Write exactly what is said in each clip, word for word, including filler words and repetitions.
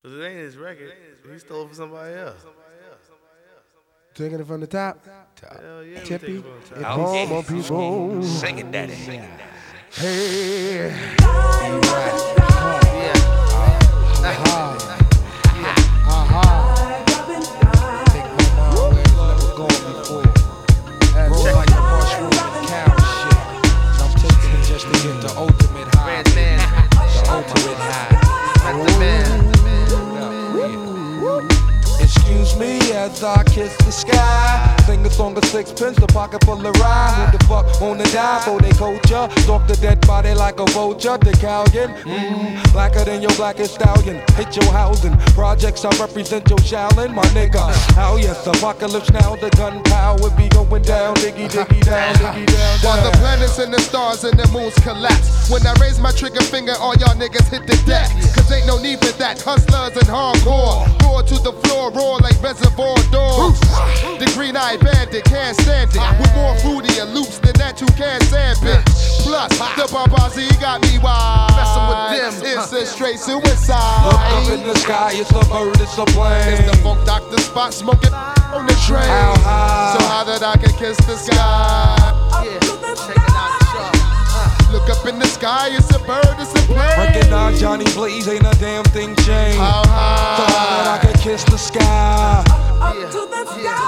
Cause it ain't his record. He stole it from somebody else. Taking it from the top. Top. Hell yeah, Tippy. we It's take it from the top. born, more people. Sing it, daddy. Hey. Yeah. Aha. Aha. Take my mind where it's never gone before. Roll like a mushroom and carry shit. I'm taking it just to get the ultimate high. The ultimate high. That's the man. Excuse me as I kiss the sky. Sing a song of sixpence, a pocket full of rye. Who the fuck wanna die for they culture? Stalk the dead body like a vulture. The Calgon, mmm, blacker than your blackest stallion. Hit your housing, projects I represent your Shaolin, my nigga. How yes, apocalypse now, the gunpowder be going down, diggy diggy down, diggy down. While the planets and the stars and the moons collapse. When I raise my trigger finger, all y'all niggas hit the deck. Cause ain't no need for that. Hustlers and hardcore. Roar to the floor, roar like reservoir dogs. The green-eyed bandit can't stand it. With more fruitier loops than that you can't stand, bitch. Plus, the Bombazi got me wild. Messing with them. It's a straight suicide. Look up in the sky, it's a bird, it's a plane. It's the funk doctor spot smoking on the train. How high? So high that I can kiss the sky. Yeah. Check it out, sharp. Look up in the sky, it's a bird, it's a plane. Recognize Johnny Blaze, ain't a damn thing changed. How high? So high that I can kiss the sky. Yeah. To the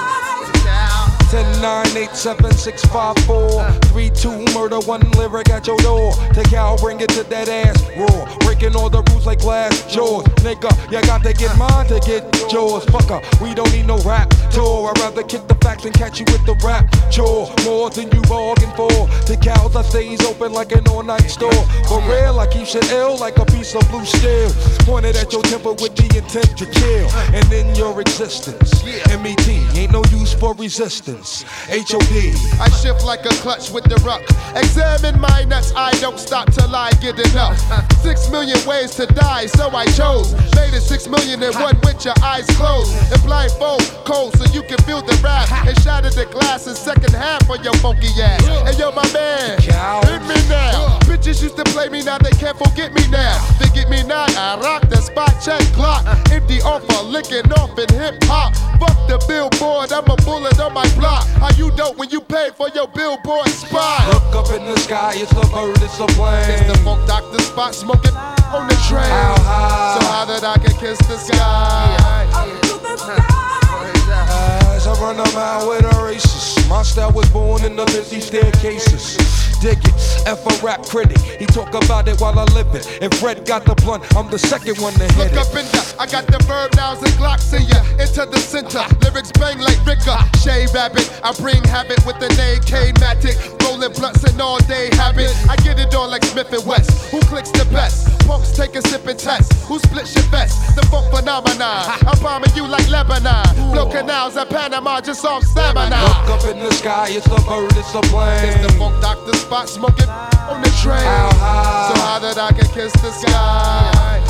sky. ten nine eight seven six five four three two murder one lyric at your door. Take out, bring it to that ass roar. Breaking all the rules like glass jaws. Nigga, you got to get mine to get yours. Fucker, we don't need no rap tour. I'd rather kick the facts and catch you with the rap chore. More than you bargained for. The cows I stays open like an all-night store. For real, I keep shit ill like a piece of blue steel. Pointed at your temper with the intent to kill. And in your existence, M E T ain't no use for resistance. H O D. I shift like a clutch with the ruck. Examine my nuts, I don't stop till I get enough. Six million ways to die, so I chose. Made it six million and one with your eyes closed. And blindfold cold so you can feel the rap. And shatter the glass in second half for your funky ass. And yo, my man, hit me now. Bitches used to play me, now they can't forget me now. They get me now, I rock the spot, check clock. Empty offer, licking off in hip hop. Fuck the billboard, I'm a bullet on my block. How you dope when you pay for your billboard spot? Look up in the sky, it's a bird, it's a plane. It's the funk doctor spot smoking on the train. How high? So high that I can kiss the sky. As I run a mile with a racist, my style was born in the busy staircases. Dig it, F a rap critic. He talk about it while I live it. If Red got the blunt, I'm the second one to hit Look it. up in the, I got the verb nouns and glocks in ya. Into the center, lyrics bang like Ricker. Shay Rabbit, I bring habit with the name K-Matic. Rolling blunts and all day habit. I get it on like Smith and West. Who clicks the best? Punks take a sip and test. Who splits your vest? The funk phenomenon. I'm bombing you like Lebanon. Blow canals at Panama just off stamina. Look up in the sky, it's a bird, it's a plane. It's the funk doctor spot smoking on the train. How high? So high that I can kiss the sky.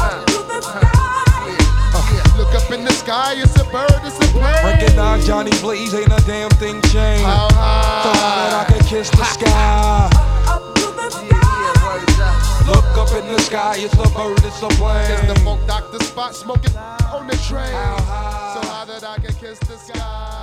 Look up in the sky, it's a bird, it's a plane. Recognize Johnny Blaze, ain't a damn thing changed. How high? So high that I can kiss the sky. Look up in the sky, it's a bird, it's a plane. It's the funk doctor spot smoking on the train. How high? So high that I can kiss the sky.